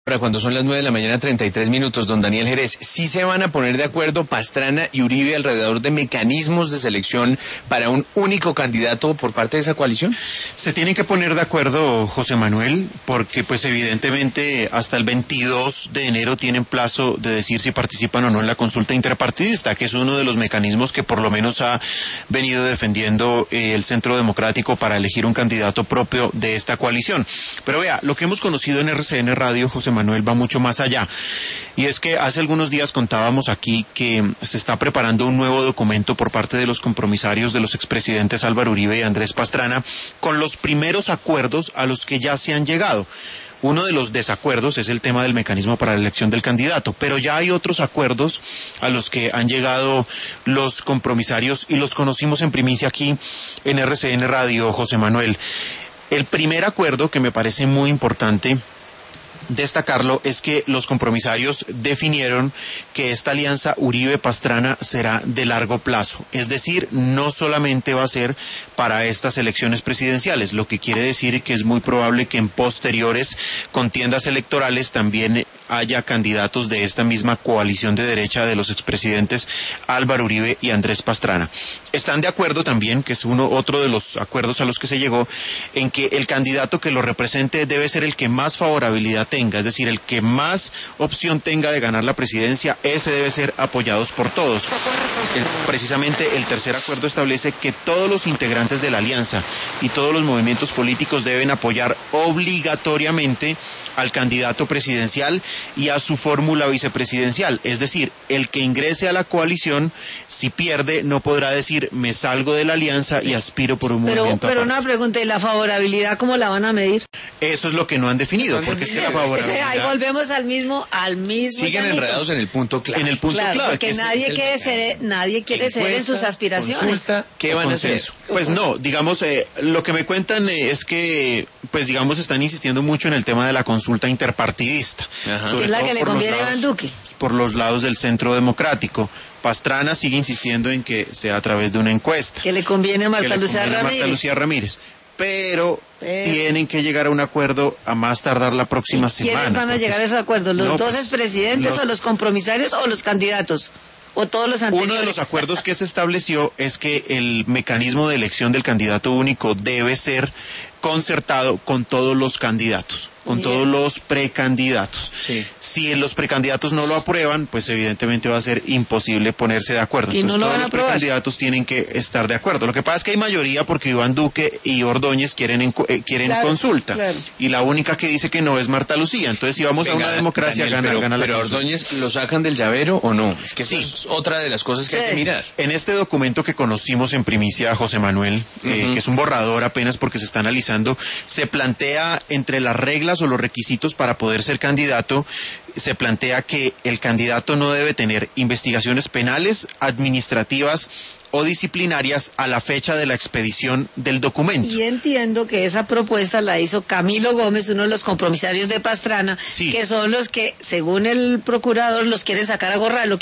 Cuando son las 9:33 a.m, don Daniel Jerez, ¿sí se van a poner de acuerdo Pastrana y Uribe alrededor de mecanismos de selección para un único candidato por parte de esa coalición? Se tienen que poner de acuerdo, José Manuel, porque pues evidentemente hasta el 22 de enero tienen plazo de decir si participan o no en la consulta interpartidista, que es uno de los mecanismos que por lo menos ha venido defendiendo el Centro Democrático para elegir un candidato propio de esta coalición. Pero vea, lo que hemos conocido en RCN Radio, José Manuel, va mucho más allá. Y es que hace algunos días contábamos aquí que se está preparando un nuevo documento por parte de los compromisarios de los expresidentes Álvaro Uribe y Andrés Pastrana con los primeros acuerdos a los que ya se han llegado. Uno de los desacuerdos es el tema del mecanismo para la elección del candidato, pero ya hay otros acuerdos a los que han llegado los compromisarios y los conocimos en primicia aquí en RCN Radio, José Manuel. El primer acuerdo, que me parece muy importante destacarlo, es que los compromisarios definieron que esta alianza Uribe-Pastrana será de largo plazo, es decir, no solamente va a ser para estas elecciones presidenciales, lo que quiere decir que es muy probable que en posteriores contiendas electorales también haya candidatos de esta misma coalición de derecha de los expresidentes Álvaro Uribe y Andrés Pastrana. Están de acuerdo también, que es otro de los acuerdos a los que se llegó, en que el candidato que lo represente debe ser el que más favorabilidad tenga, es decir, el que más opción tenga de ganar la presidencia, ese debe ser apoyado por todos. Precisamente el tercer acuerdo establece que todos los integrantes de la alianza y todos los movimientos políticos deben apoyar obligatoriamente al candidato presidencial y a su fórmula vicepresidencial, es decir, el que ingrese a la coalición, si pierde, no podrá decir me salgo de la alianza y aspiro por un movimiento Pero aparte. una pregunta, ¿y la favorabilidad cómo la van a medir? Eso es lo que no han definido, porque es que la favorabilidad... Ahí volvemos al mismo siguen llanito. enredados en el punto clave. En el punto claro, clave, porque que nadie quiere ceder en sus aspiraciones. Consulta, ¿qué van a hacer? Pues no, digamos, lo que me cuentan es que, pues digamos, están insistiendo mucho en el tema de la consulta interpartidista. Que es la que le conviene a Iván Duque. Por los lados del Centro Democrático. Pastrana sigue insistiendo en que sea a través de una encuesta. Que le conviene a Marta Lucía Ramírez. Pero tienen que llegar a un acuerdo a más tardar la próxima semana. ¿Quiénes van a llegar a ese acuerdo? ¿Los dos pues, expresidentes o los compromisarios o los candidatos? ¿O todos los anteriores? Uno de los acuerdos que se estableció es que el mecanismo de elección del candidato único debe ser concertado con todos los candidatos, con todos los precandidatos. Sí. Si los precandidatos no lo aprueban, pues evidentemente va a ser imposible ponerse de acuerdo. ¿Y no Entonces lo van todos a los aprobar? precandidatos tienen que estar de acuerdo. Lo que pasa es que hay mayoría porque Iván Duque y Ordóñez quieren Claro, consulta. claro. Y la única que dice que no es Marta Lucía. Entonces si vamos a una democracia, Daniel, gana la pero consulta. Ordóñez, ¿lo sacan del llavero o no? Es que Sí. eso es otra de las cosas que hay que mirar. En este documento que conocimos en primicia, José Manuel, que es un borrador apenas porque se está analizando, se plantea entre las reglas o los requisitos para poder ser candidato, se plantea que el candidato no debe tener investigaciones penales, administrativas o disciplinarias a la fecha de la expedición del documento. Y entiendo que esa propuesta la hizo Camilo Gómez, uno de los compromisarios de Pastrana, Sí. que son los que, según el procurador, los quieren sacar a gorrazos,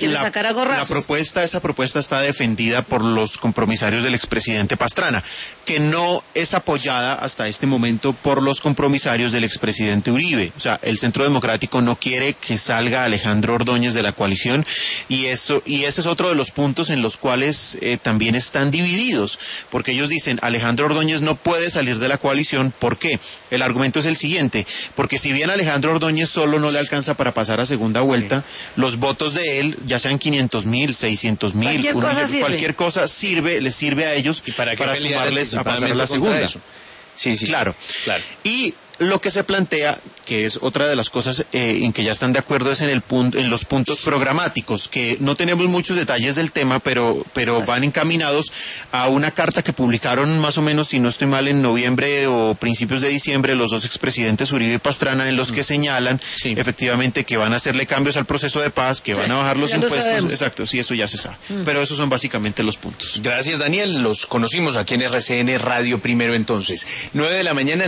Esa propuesta está defendida por los compromisarios del expresidente Pastrana, que no es apoyada hasta este momento por los compromisarios del expresidente Uribe. O sea, el Centro Democrático no quiere que salga Alejandro Ordóñez de la coalición y ese es otro de los puntos en los cuales también están divididos, porque ellos dicen Alejandro Ordóñez no puede salir de la coalición. ¿Por qué? El argumento es el siguiente, porque si bien Alejandro Ordóñez solo no le alcanza para pasar a segunda vuelta, los votos de él, ya sean 500.000, 600.000, cualquier cosa les sirve a ellos para sumarles a pasar a la segunda. Sí. Claro. Y lo que se plantea, que es otra de las cosas en que ya están de acuerdo, es en los puntos programáticos, que no tenemos muchos detalles del tema, pero van encaminados a una carta que publicaron más o menos, si no estoy mal, en noviembre o principios de diciembre, los dos expresidentes Uribe y Pastrana, en los que señalan efectivamente que van a hacerle cambios al proceso de paz, que van a bajar los impuestos. Exacto, sí, eso ya se sabe. Pero esos son básicamente los puntos. Gracias, Daniel. Los conocimos aquí en RCN Radio Primero entonces. 9 de la mañana.